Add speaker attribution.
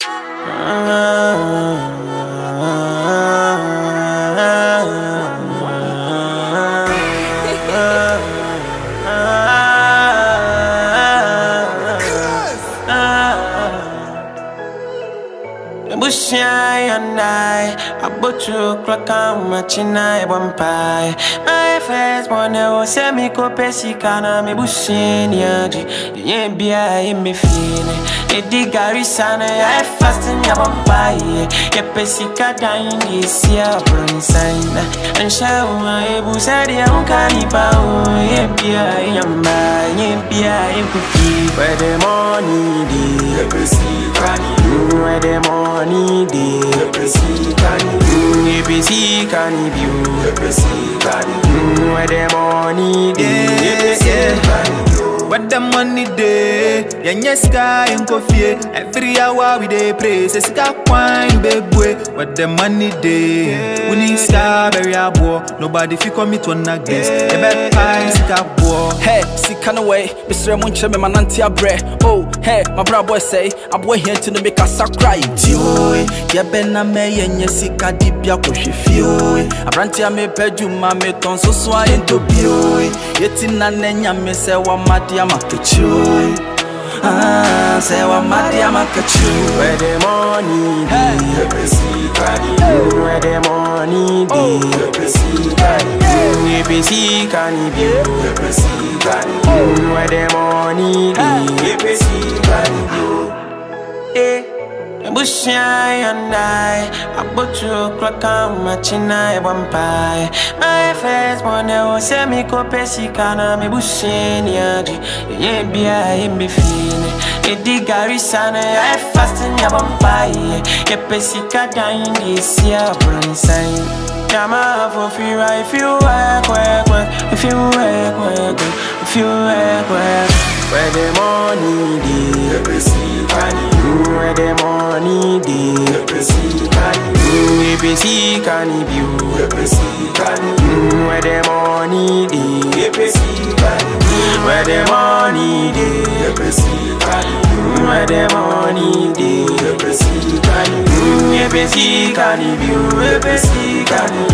Speaker 1: Bushy and I about 2 o'clock I'm matching I one pie. My first one was semi copesi kana me bushy yaji. Yeah, be I me feeling. A digari sana I fasting ya one pie. Yeah, pesika dying this year sign. And show my busadi I'm canipa. Yeah, be I am by. Yeah, be I could where the money dey. Where the money dey, APC can view. Where the money dey,
Speaker 2: where the money dey, yeah, sky and coffee. Every hour we dey pray, say sika wine, baby. Where the money dey, we need sky very abo. Nobody fi commit one against. The bad pie sika bo.
Speaker 3: Hey, sika no way, Mr. Munche me mananti abre. Oh, hey, my bra boy say, I'm boy here to make us cry. Tio, ya bena me yenye sika dibia ko hwefio. Abranti ame pedu ma me ton so so into bio. Yeti na nenya me se wa madi amakachu. Ah, say wa madi amakachu.
Speaker 1: Where the money dey, APC can view. Where the money dey, APC can view. Where the money dey, APC can view. Bushy and I about 2 o'clock I'm matching I one pie. My first one was semi copesi kana me bushy yaji. Yeah, be I me feeling. A digari sana I fasting ya one pie. Yeah, pesika dying this year sign. Yama for fear if you work, if you work, if you work. Where the money dey, APC can view. Where the money dey, APC can view. APC can view. Where the money dey, APC can view. Where the money dey, APC can view. Where the money dey, APC can view. APC can view. APC can view.